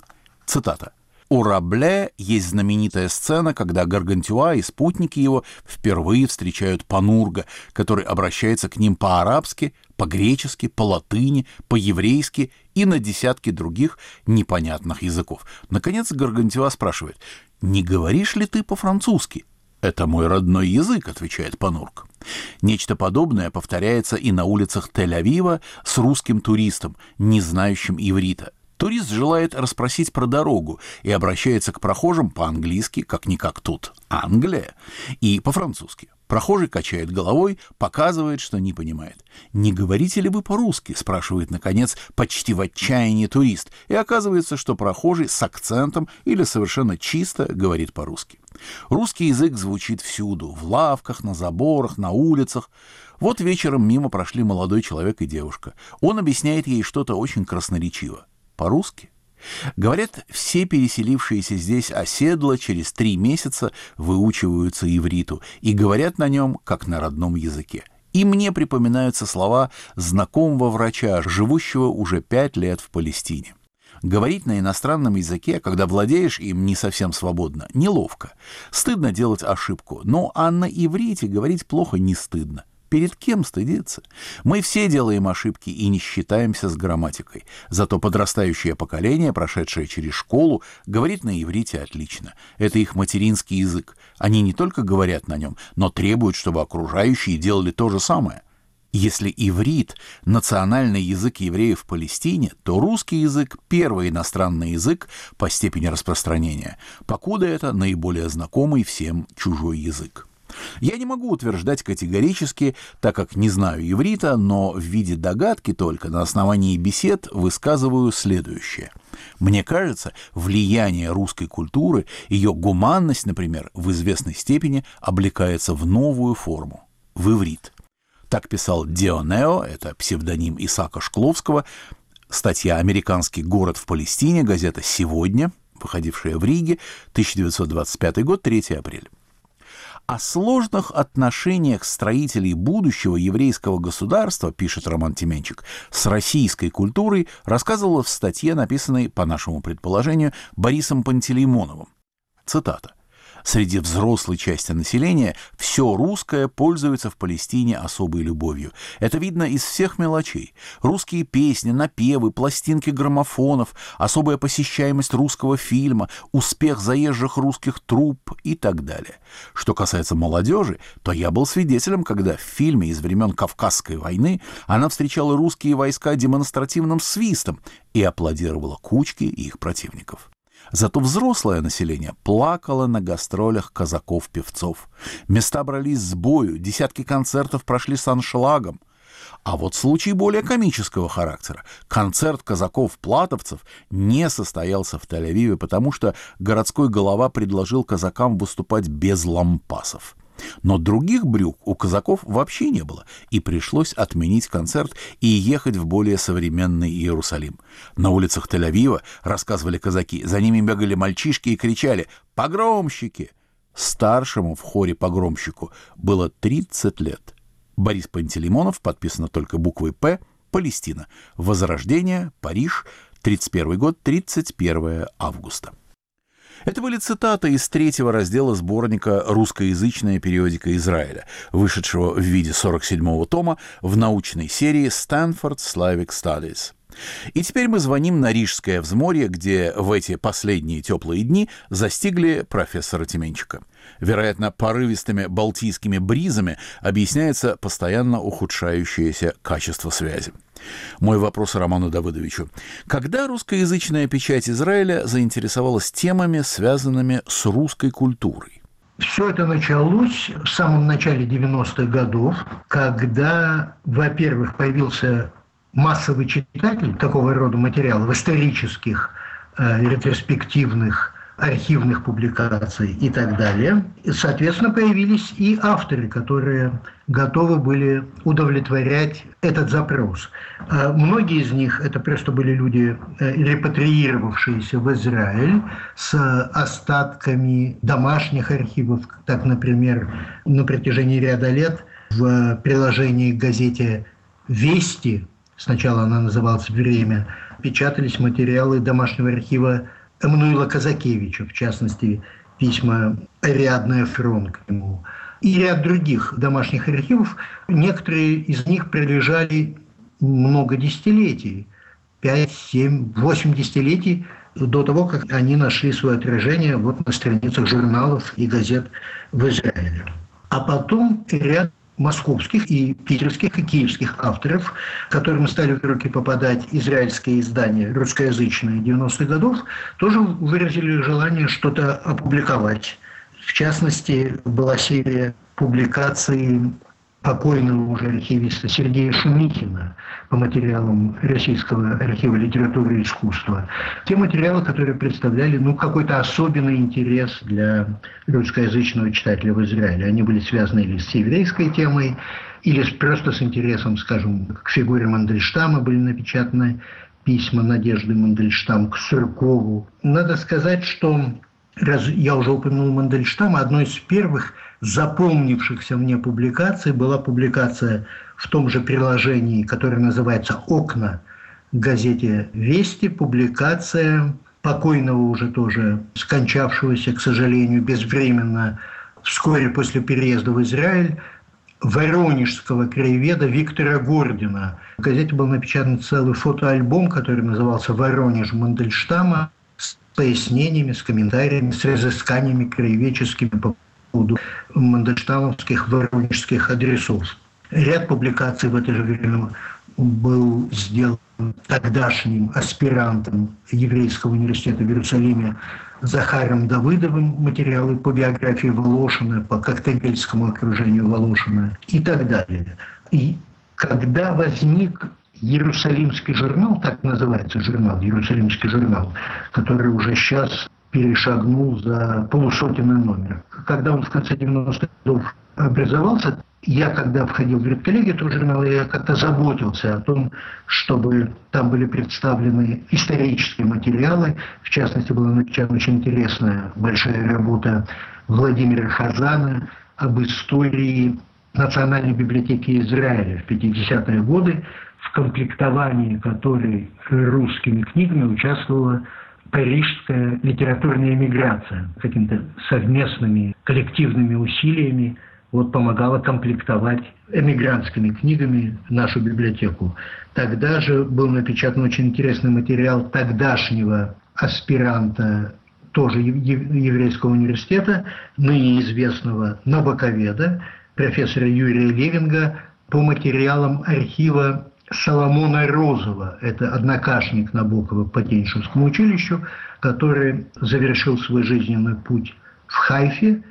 A: Цитата. У Рабле есть знаменитая сцена, когда Гаргантюа и спутники его впервые встречают Панурга, который обращается к ним по-арабски, по-гречески, по-латыни, по-еврейски и на десятки других непонятных языков. Наконец Гаргантюа спрашивает: «Не говоришь ли ты по-французски?» «Это мой родной язык», — отвечает Панург. Нечто подобное повторяется и на улицах Тель-Авива с русским туристом, не знающим иврита. Турист желает расспросить про дорогу и обращается к прохожим по-английски, как-никак тут Англия, и по-французски. Прохожий качает головой, показывает, что не понимает. «Не говорите ли вы по-русски?» — спрашивает, наконец, почти в отчаянии турист, и оказывается, что прохожий с акцентом или совершенно чисто говорит по-русски. Русский язык звучит всюду — в лавках, на заборах, на улицах. Вот вечером мимо прошли молодой человек и девушка. Он объясняет ей что-то очень красноречиво. По-русски. Говорят, все переселившиеся здесь оседло через 3 месяца выучиваются ивриту и говорят на нем, как на родном языке. И мне припоминаются слова знакомого врача, живущего уже 5 лет в Палестине. Говорить на иностранном языке, когда владеешь им не совсем свободно, неловко. Стыдно делать ошибку, а на иврите говорить плохо не стыдно. Перед кем стыдиться? Мы все делаем ошибки и не считаемся с грамматикой. Зато подрастающее поколение, прошедшее через школу, говорит на иврите отлично. Это их материнский язык. Они не только говорят на нем, но требуют, чтобы окружающие делали то же самое. Если иврит – национальный язык евреев в Палестине, то русский язык – первый иностранный язык по степени распространения, покуда это наиболее знакомый всем чужой язык. Я не могу утверждать категорически, так как не знаю иврита, но в виде догадки только на основании бесед высказываю следующее. Мне кажется, влияние русской культуры, ее гуманность, например, в известной степени облекается в новую форму – в иврит. Так писал Дионео, это псевдоним Исаака Шкловского, статья «Американский город в Палестине», газета «Сегодня», выходившая в Риге, 1925 год, 3 апреля. О сложных отношениях строителей будущего еврейского государства, пишет Роман Тименчик, с российской культурой рассказывала в статье, написанной, по нашему предположению, Борисом Пантелеймоновым. Цитата. Среди взрослой части населения все русское пользуется в Палестине особой любовью. Это видно из всех мелочей. Русские песни, напевы, пластинки граммофонов, особая посещаемость русского фильма, успех заезжих русских труп и так далее. Что касается молодежи, то я был свидетелем, когда в фильме из времен Кавказской войны она встречала русские войска демонстративным свистом и аплодировала кучке их противников. Зато взрослое население плакало на гастролях казаков-певцов. Места брались с бою, десятки концертов прошли с аншлагом. А вот случай более комического характера. Концерт казаков-платовцев не состоялся в Тель-Авиве, потому что городской голова предложил казакам выступать без лампасов. Но других брюк у казаков вообще не было, и пришлось отменить концерт и ехать в более современный Иерусалим. На улицах Тель-Авива, рассказывали казаки, за ними бегали мальчишки и кричали «Погромщики!». Старшему в хоре погромщику было 30 лет. Борис Пантелеймонов, подписано только буквой «П», Палестина. Возрождение, Париж, 31 год, 31 августа. Это были цитаты из 3-го раздела сборника «Русскоязычная периодика Израиля», вышедшего в виде 47-го тома в научной серии Stanford Slavic Studies. И теперь мы звоним на Рижское взморье, где в эти последние теплые дни застигли профессора Тименчика. Вероятно, порывистыми балтийскими бризами объясняется постоянно ухудшающееся качество связи. Мой вопрос Роману Давыдовичу. Когда русскоязычная печать Израиля заинтересовалась темами, связанными с русской культурой?
D: Все это началось в самом начале 90-х годов, когда, во-первых, появился массовый читатель такого рода материалов, исторических, ретроспективных, архивных публикаций и так далее. И, соответственно, появились и авторы, которые готовы были удовлетворять этот запрос. Многие из них это просто были люди, репатриировавшиеся в Израиль с остатками домашних архивов. Так, например, на протяжении ряда лет в приложении к газете «Вести», сначала она называлась «Время», печатались материалы домашнего архива Эммануила Казакевича, в частности, письма «Ариадная фронт» к нему. И ряд других домашних архивов. Некоторые из них пролежали много десятилетий, 5, 7, 8 десятилетий до того, как они нашли свое отражение вот на страницах журналов и газет в Израиле. А потом ряд московских и питерских и киевских авторов, которым стали в руки попадать израильские издания русскоязычные 90-х годов, тоже выразили желание что-то опубликовать. В частности, была серия публикаций покойного уже архивиста Сергея Шумихина по материалам Российского архива литературы и искусства. Те материалы, которые представляли какой-то особенный интерес для русскоязычного читателя в Израиле. Они были связаны или с еврейской темой, или просто с интересом, скажем, к фигуре Мандельштама были напечатаны письма Надежды Мандельштам к Суркову. Надо сказать, что, раз я уже упомянул Мандельштама, одной из первых запомнившихся мне публикаций была публикация в том же приложении, которое называется «Окна», к газете «Вести», публикация покойного уже тоже, скончавшегося, к сожалению, безвременно, вскоре после переезда в Израиль, воронежского краеведа Виктора Гордина. В газете был напечатан целый фотоальбом, который назывался «Воронеж Мандельштама», с пояснениями, с комментариями, с разысканиями краеведческими по поводу мандельштамовских воронежских адресов. Ряд публикаций в это же время был сделан тогдашним аспирантом Еврейского университета в Иерусалиме Захаром Давыдовым, материалы по биографии Волошина, по коктебельскому окружению Волошина и так далее. И когда возник Иерусалимский журнал, так называется журнал, Иерусалимский журнал, который уже сейчас перешагнул за полусотенный номер. Когда он в конце 90-х годов образовался, я, когда входил в редколлегию этого журнала, я как-то заботился о том, чтобы там были представлены исторические материалы. В частности, была напечатана очень интересная большая работа Владимира Хазана об истории Национальной библиотеки Израиля в 50-е годы, в комплектовании которой русскими книгами участвовала парижская литературная эмиграция. Какими-то совместными коллективными усилиями помогала комплектовать эмигрантскими книгами нашу библиотеку. Тогда же был напечатан очень интересный материал тогдашнего аспиранта тоже Еврейского университета, ныне известного набоковеда, профессора Юрия Левинга, по материалам архива Соломона Розова. Это однокашник Набокова по Тенишевскому училищу, который завершил свой жизненный путь в Хайфе,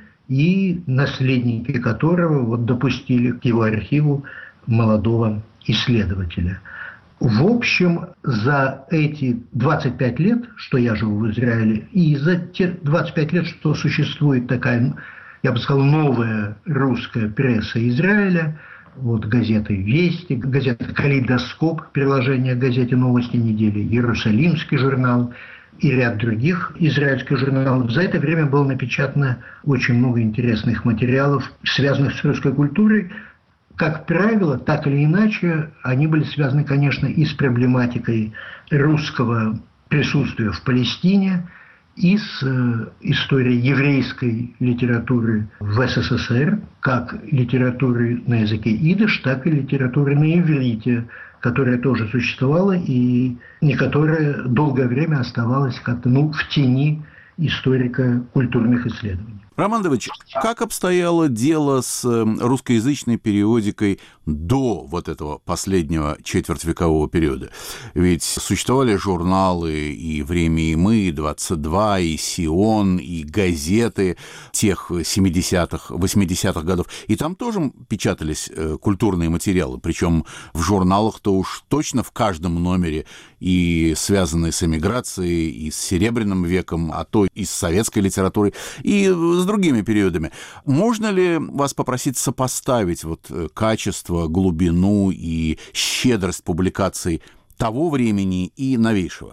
D: и наследники которого допустили к его архиву молодого исследователя. В общем, за эти 25 лет, что я живу в Израиле, и за те 25 лет, что существует такая, я бы сказал, новая русская пресса Израиля, газеты «Вести», газета «Калейдоскоп», приложение к газете «Новости недели», «Иерусалимский журнал» и ряд других израильских журналов. За это время было напечатано очень много интересных материалов, связанных с русской культурой. Как правило, так или иначе, они были связаны, конечно, и с проблематикой русского присутствия в Палестине, и с историей еврейской литературы в СССР, как литературы на языке идиш, так и литературы на иврите которая тоже существовала и не которая долгое время оставалась как-то в тени историко-культурных исследований.
A: Роман Давыдович, как обстояло дело с русскоязычной периодикой до вот этого последнего четвертьвекового периода? Ведь существовали журналы и «Время и мы», и «22», и «Сион», и газеты тех 70-х, 80-х годов. И там тоже печатались культурные материалы, причем в журналах-то уж точно в каждом номере и связанные с эмиграцией, и с Серебряным веком, а то и с советской литературой, и с другими периодами. Можно ли вас попросить сопоставить качество, глубину и щедрость публикаций того времени и новейшего?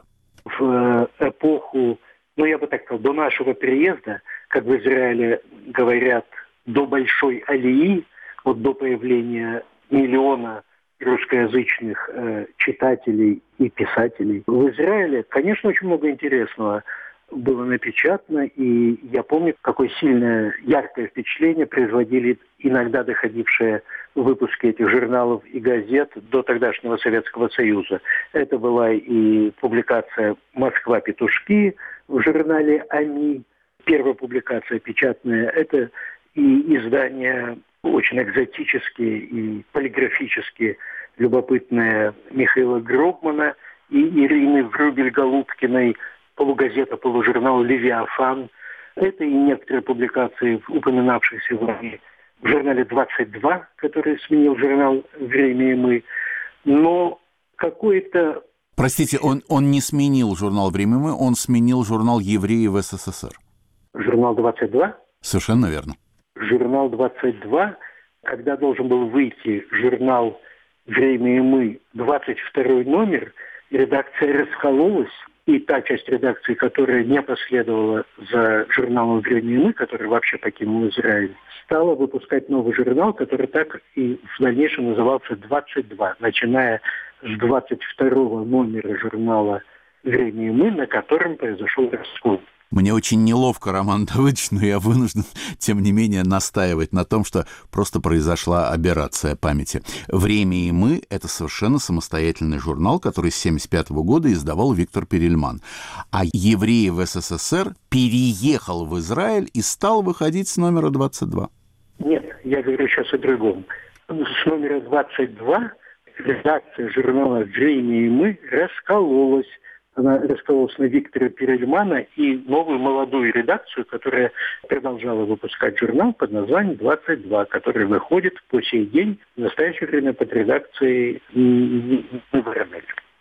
E: В эпоху, я бы так сказал, до нашего переезда, как в Израиле говорят, до большой алии, до появления миллиона русскоязычных читателей и писателей. В Израиле, конечно, очень много интересного было напечатано, и я помню, какое сильное, яркое впечатление производили иногда доходившие выпуски этих журналов и газет до тогдашнего Советского Союза. Это была и публикация «Москва-петушки» в журнале «Ами», первая публикация печатная. Это и издания очень экзотические и полиграфические, любопытные Михаила Грогмана и Ирины Врубель-Голубкиной, полугазета, полужурнал «Левиафан». Это и некоторые публикации, упоминавшиеся в журнале «22», который сменил журнал «Время и мы». Но какой-то...
A: Простите, он не сменил журнал «Время и мы», он сменил журнал «Евреи в СССР».
E: Журнал «22»?
A: Совершенно верно.
E: Журнал «22», когда должен был выйти журнал «Время и мы», 22 номер, редакция раскололась, и та часть редакции, которая не последовала за журналом «Время и мы», который вообще покинул Израиль, стала выпускать новый журнал, который так и в дальнейшем назывался «22», начиная с 22 номера журнала «Время и мы», на котором произошел раскол.
A: Мне очень неловко, Роман Давыдович, но я вынужден, тем не менее, настаивать на том, что просто произошла аберрация памяти. «Время и мы» — это совершенно самостоятельный журнал, который с 1975 года издавал Виктор Перельман. А «Евреи в СССР» переехал в Израиль и стал выходить с номера 22.
E: Нет, я говорю сейчас о другом. С номера 22 редакция журнала «Время и мы» раскололась. Она раскололась на Виктора Перельмана и новую молодую редакцию, которая продолжала выпускать журнал под названием «22», который выходит по сей день в настоящее время под редакцией Баранель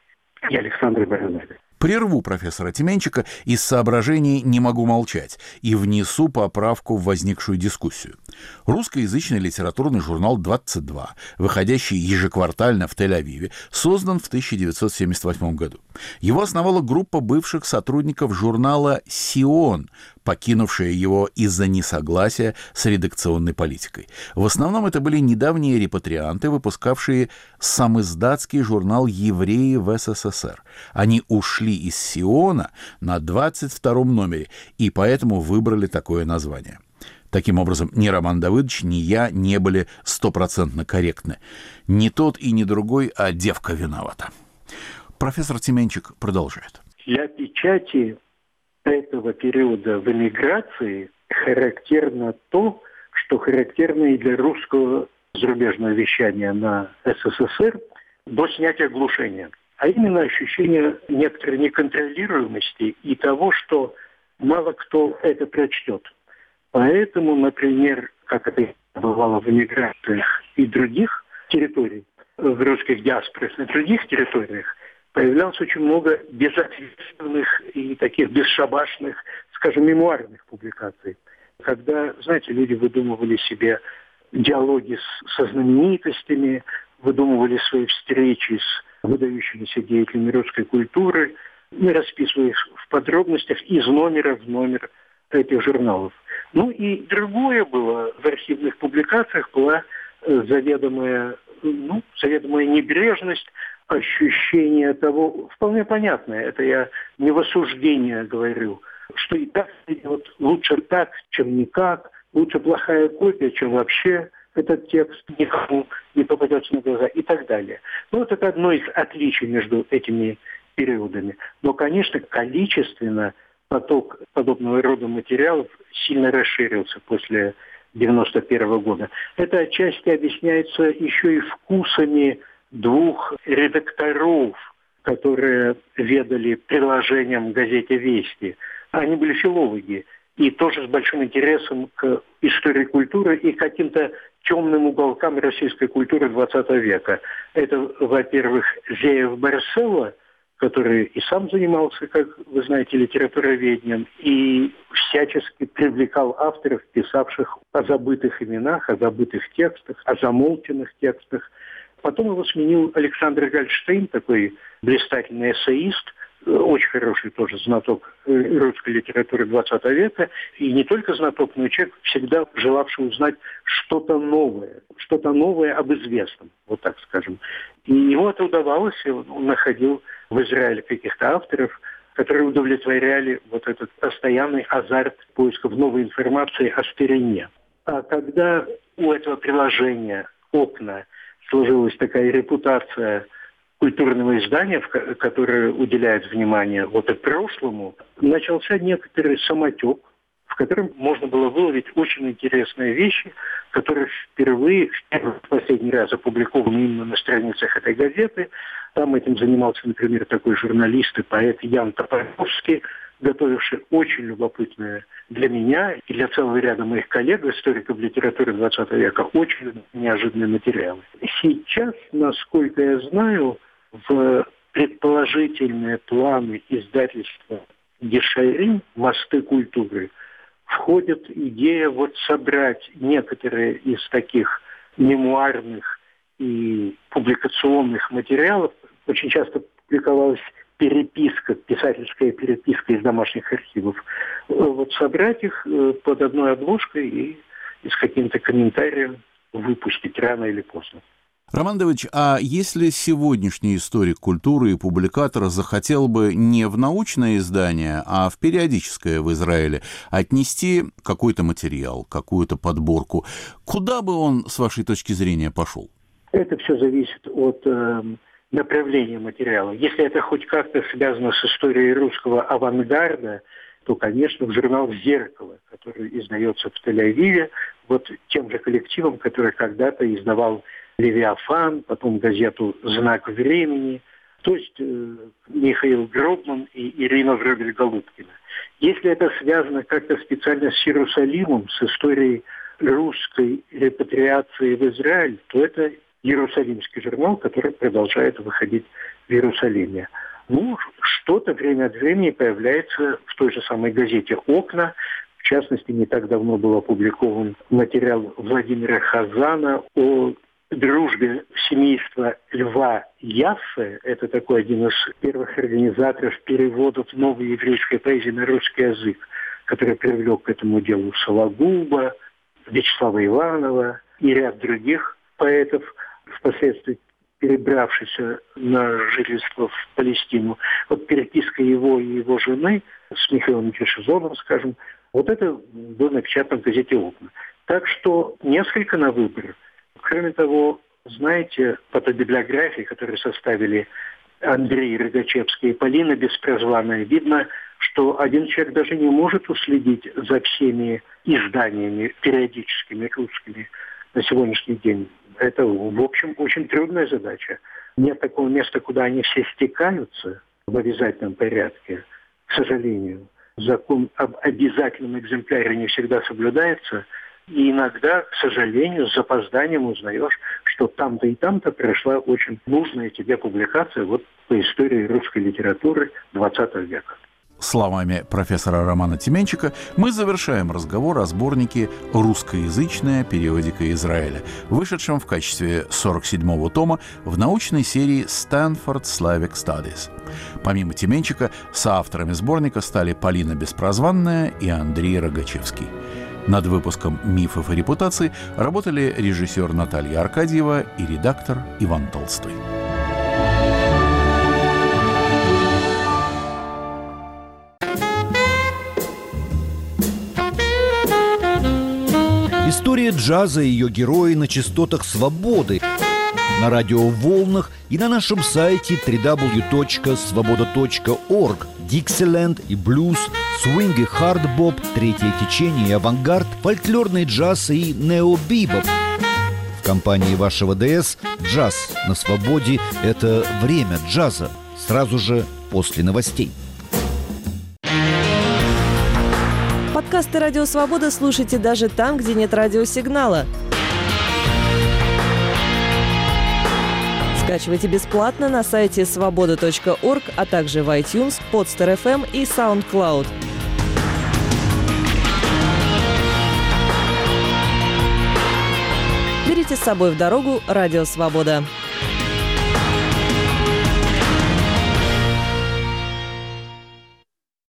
E: и Александра Баранель.
A: Прерву профессора Тименчика из соображений «не могу молчать» и внесу поправку в возникшую дискуссию. Русскоязычный литературный журнал «22», выходящий ежеквартально в Тель-Авиве, создан в 1978 году. Его основала группа бывших сотрудников журнала «Сион», покинувшая его из-за несогласия с редакционной политикой. В основном это были недавние репатрианты, выпускавшие самиздатский журнал «Евреи в СССР». Они ушли из «Сиона» на 22-м номере, и поэтому выбрали такое название. Таким образом, ни Роман Давыдович, ни я не были 100% корректны. Ни тот и ни другой, а девка виновата. Профессор Тименчик продолжает.
E: Для печати этого периода в эмиграции характерно то, что характерно и для русского зарубежного вещания на СССР до снятия глушения. А именно ощущение некоторой неконтролируемости и того, что мало кто это прочтет. Поэтому, например, как это бывало в эмиграциях и других территорий, в русских диаспорах на других территориях, появлялось очень много безответственных и таких бесшабашных, скажем, мемуарных публикаций. Когда, знаете, люди выдумывали себе диалоги со знаменитостями, выдумывали свои встречи с выдающимися деятелями русской культуры, и расписывали их в подробностях из номера в номер этих журналов. Ну и другое было в архивных публикациях, была заведомая небрежность, ощущение того, вполне понятное, это я не в осуждение говорю, что и так лучше так, чем никак, лучше плохая копия, чем вообще этот текст никому не попадется на глаза и так далее. Ну, вот это одно из отличий между этими периодами. Но, конечно, количественно поток подобного рода материалов сильно расширился после 1991 года. Это отчасти объясняется еще и вкусами двух редакторов, которые ведали приложением газете «Вести». Они были филологи и тоже с большим интересом к истории культуры и к каким-то темным уголкам российской культуры XX века. Это, во-первых, Зеев-Барсело, который и сам занимался, как вы знаете, литературоведением, и всячески привлекал авторов, писавших о забытых именах, о забытых текстах, о замолченных текстах. Потом его сменил Александр Гольдштейн, такой блистательный эссеист, очень хороший тоже знаток русской литературы XX века, и не только знаток, но и человек, всегда желавший узнать что-то новое об известном, вот так скажем. И ему это удавалось, и он находил в Израиле каких-то авторов, которые удовлетворяли вот этот постоянный азарт поисков новой информации о старине. А когда у этого приложения «Окна» сложилась такая репутация культурного издания, которое уделяет внимание вот и прошлому, начался некоторый самотек, в котором можно было выловить очень интересные вещи, которые впервые, в последний раз опубликованы именно на страницах этой газеты. Там этим занимался, например, такой журналист и поэт Ян Топоровский, готовивший очень любопытные для меня и для целого ряда моих коллег, историков литературы XX века, очень неожиданные материалы. Сейчас, насколько я знаю, в предположительные планы издательства Гешарим «Мосты культуры» входит идея вот собрать некоторые из таких мемуарных и публикационных материалов. Очень часто публиковалась переписка, писательская переписка из домашних архивов. Вот собрать их под одной обложкой и с каким-то комментарием выпустить рано или поздно.
A: Роман Давыдович, а если сегодняшний историк культуры и публикатор захотел бы не в научное издание, а в периодическое в Израиле отнести какой-то материал, какую-то подборку, куда бы он, с вашей точки зрения, пошел?
E: Это все зависит от направления материала. Если это хоть как-то связано с историей русского авангарда, то, конечно, в журнал «Зеркало», который издается в Тель-Авиве, вот тем же коллективом, который когда-то издавал «Левиафан», потом газету «Знак времени», то есть Михаил Гробман и Ирина Вробель-Голубкина. Если это связано как-то специально с Иерусалимом, с историей русской репатриации в Израиль, то это Иерусалимский журнал, который продолжает выходить в Иерусалиме. Ну, что-то время от времени появляется в той же самой газете «Окна». В частности, не так давно был опубликован материал Владимира Хазана о дружбе семейства Льва Яффе. Это такой один из первых организаторов переводов новой еврейской поэзии на русский язык, который привлек к этому делу Сологуба, Вячеслава Иванова и ряд других поэтов, впоследствии перебравшийся на жительство в Палестину. Вот переписка его и его жены с Михаилом Кишизоном, скажем, вот это было напечатано в газете «Окна». Так что несколько на выбор. Кроме того, знаете, по той библиографии, которую составили Андрей Рогачевский и Полина Беспрозванная, видно, что один человек даже не может уследить за всеми изданиями периодическими русскими на сегодняшний день. Это, в общем, очень трудная задача. Нет такого места, куда они все стекаются в обязательном порядке. К сожалению, закон об обязательном экземпляре не всегда соблюдается. И иногда, к сожалению, с запозданием узнаешь, что там-то и там-то прошла очень нужная тебе публикация вот по истории русской литературы XX века.
A: Словами профессора Романа Тименчика мы завершаем разговор о сборнике «Русскоязычная периодика Израиля», вышедшем в качестве 47-го тома в научной серии Stanford Slavic Studies. Помимо Тименчика, соавторами сборника стали Полина Беспрозванная и Андрей Рогачевский. Над выпуском «Мифов и репутаций» работали режиссер Наталья Аркадьева и редактор Иван Толстой.
F: История джаза и ее герои на частотах свободы, на радиоволнах и на нашем сайте www.svoboda.org. Диксиленд и блюз, свинг и хардбоп, третье течение и авангард, фольклорный джаз и необибоп. В компании вашего ДС «Джаз на свободе» – это время джаза. Сразу же после новостей.
G: Подкасты «Радио Свобода» слушайте даже там, где нет радиосигнала. Скачивайте бесплатно на сайте svoboda.org, а также в iTunes, Podster.fm и SoundCloud. Берите с собой в дорогу «Радио Свобода».